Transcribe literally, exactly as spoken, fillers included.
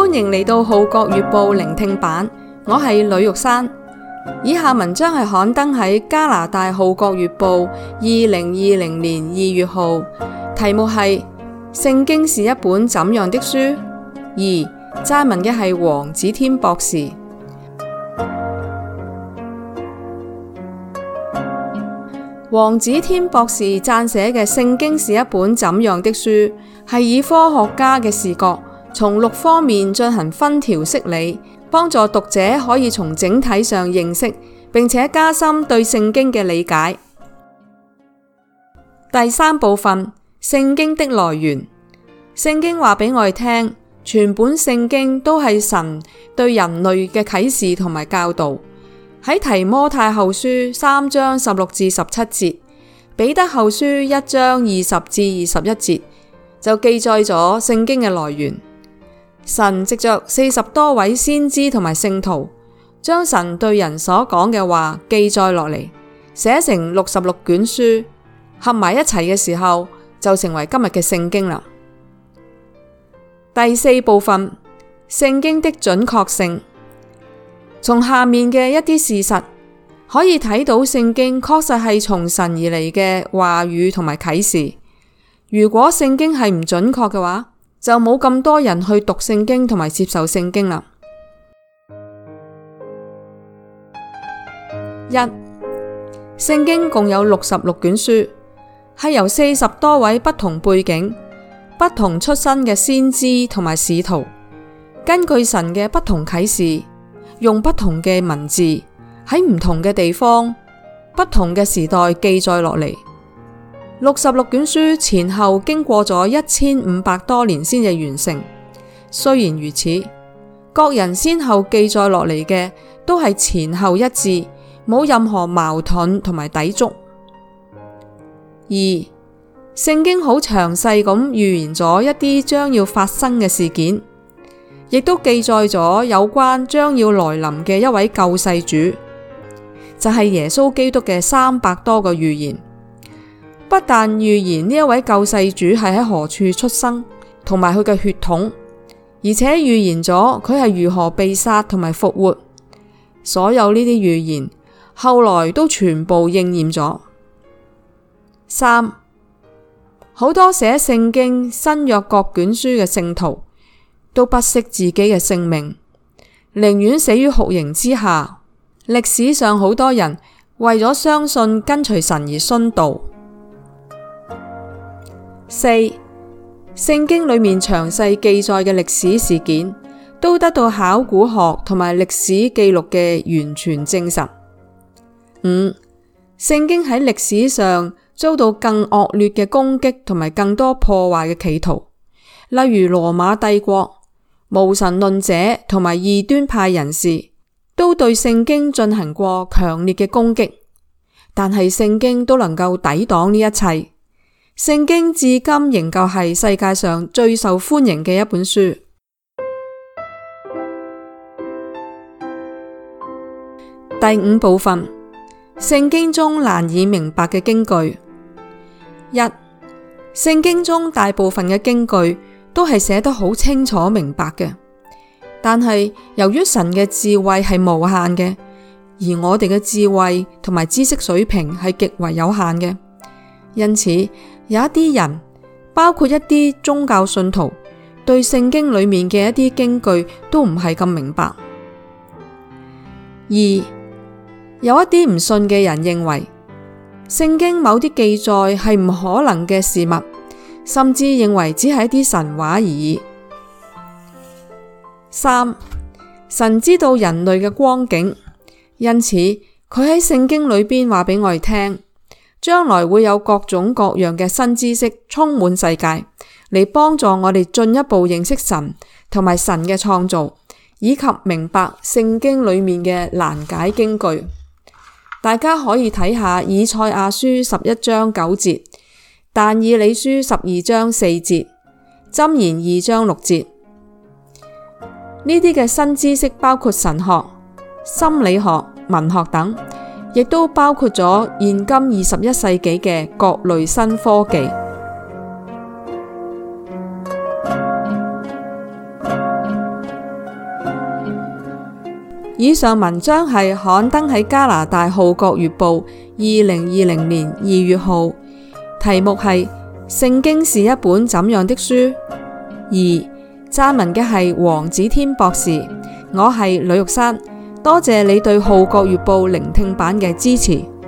歡迎嚟到《號角月報》聆聽版，我係呂玉珊。以下文章係刊登喺加拿大《號角月報》二零二零年二月號，題目係《聖經是一本怎樣的書》。二撰文嘅係黃子添博士。黃子添博士撰寫嘅《聖經是一本怎樣的書》，係以科學家嘅視角，從六方面進行分條析理，幫助讀者可以從整體上認識，並且加深對聖經嘅理解。第三部分，聖經的來源。聖經話俾我哋聽，全本聖經都係神對人類嘅啟示同埋教導。喺提摩太後書三章十六至十七節，彼得後書一章二十至二十一節就記載咗聖經嘅來源。神藉着四十多位先知同埋聖徒，將神對人所講嘅話記載落嚟，寫成六十六卷書，合埋一齊嘅時候就成為今日嘅聖經啦。第四部分，聖經的準確性。從下面嘅一啲事實可以睇到，聖經確實係從神而嚟嘅話語同埋啟示。如果聖經係唔準確嘅話，就冇咁多人去讀聖經同埋接受聖經啦。一、聖經共有六十六卷書，係由四十多位不同背景、不同出身嘅先知同埋使徒，根據神嘅不同啟示，用不同嘅文字喺唔同嘅地方、不同嘅時代記載落嚟。六十六卷書前後經過咗一千五百多年先至完成。雖然如此，各人先後記載落嚟嘅都係前後一致，冇任何矛盾同埋抵觸。二、聖經好詳細咁預言咗一啲將要發生嘅事件，亦都記載咗有關將要來臨嘅一位救世主，就係耶穌基督嘅三百多個預言。不但預言呢一位救世主係喺何處出生，同埋佢嘅血統，而且預言咗佢係如何被殺同埋復活。所有呢啲預言後來都全部應驗咗。三、好多寫聖經新約各卷書嘅聖徒都不惜自己嘅性命，寧願死於酷刑之下。歷史上好多人為咗相信跟隨神而殉道。四、聖經裏面詳細記載嘅歷史事件，都得到考古學同埋歷史記錄嘅完全證實。五、聖經喺歷史上遭到更惡劣嘅攻擊同埋更多破壞嘅企圖，例如羅馬帝國、無神論者同埋異端派人士都對聖經進行過強烈嘅攻擊，但係聖經都能夠抵擋呢一切。聖經至今仍舊係世界上最受歡迎嘅一本書。第五部分，聖經中難以明白嘅經句。一、聖經中大部分嘅經句都係寫得好清楚明白嘅，但係由於神嘅智慧係無限嘅，而我哋嘅智慧同埋知識水平係極為有限嘅，因此有一啲人，包括一啲宗教信徒，對聖經裏面嘅一啲經句都唔係咁明白。二、有一啲唔信嘅人認為聖經某啲記載係唔可能嘅事物，甚至認為只係一啲神話而已。三、神知道人類嘅光景，因此佢喺聖經裏邊話俾我哋聽，將來會有各種各樣嘅新知識充滿世界，嚟幫助我哋進一步認識神同埋神嘅創造，以及明白聖經裏面嘅難解經句。大家可以睇下以賽亞書十一章九節、但以理書十二章四節、箴言二章六節。呢啲嘅新知識包括神學、心理學、文學等，亦都包括咗現今二十一世紀嘅各類新科技。 以上文章係刊登喺加拿大《號角月報》二零二零年二月號，題目係《聖經是一本怎樣的書》。二、撰文嘅係黃子天博士，我係呂玉珊，多謝你對《號角月報》聆聽版嘅支持。